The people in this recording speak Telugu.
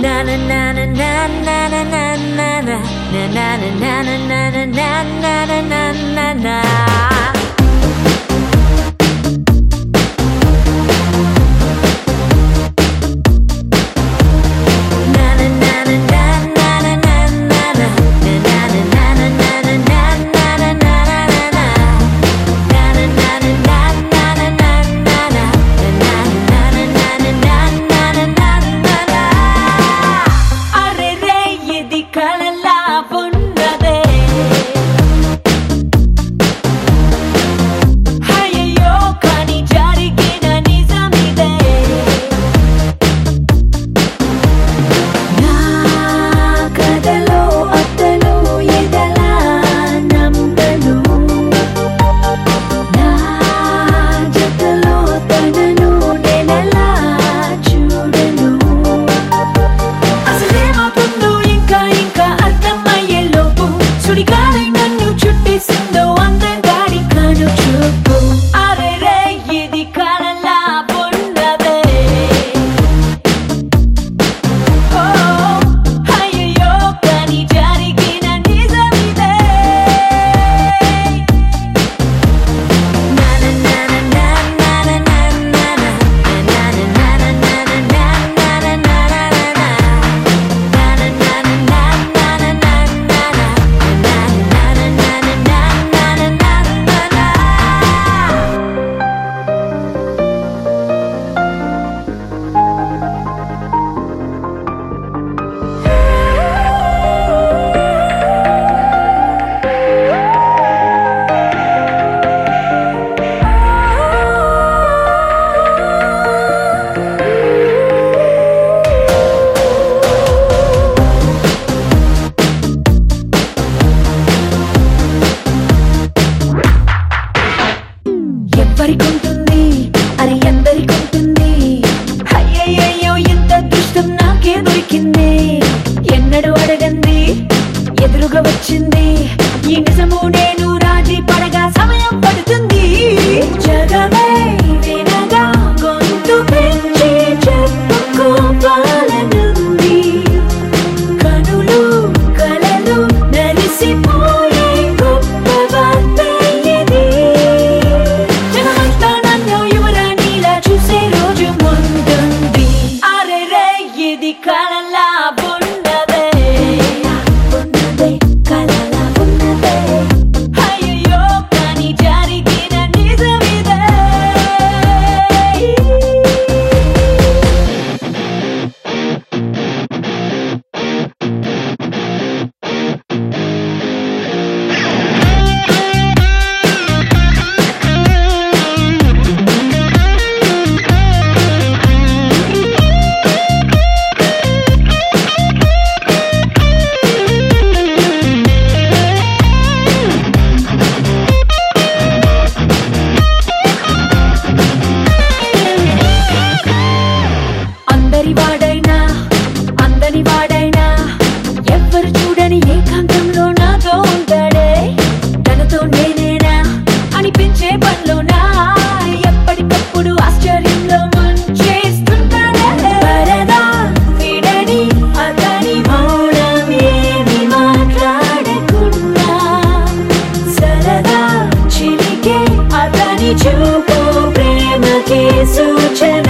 వచ్చింది ఈ నిజము నేను రాజీ పడగా సమయం పడుతుంది జగమే వినగా గొంతు పెంచి చెప్పుకోవాలనుంది కనులు కలలు నలిసిపోయే గొప్ప వార్త ఇది జగమంతా నన్ను యువరాణిలా చూసే రోజు ముందుంది అరే రే ఇది కలలా వాడైనా ఎవ్వరు చూడని ఏకాంతంలో నాతో ఉంటాడే తనతో నేనేనా అనిపించే పనిలోనా ఎప్పటికప్పుడు ఆశ్చర్యంలో ముంచేస్తుంటాడే వరదా విడని అతని మౌనం ఏమి మాట్లాడకున్నా సరదా చిలికే అతని చూపు ప్రేమకే సూచన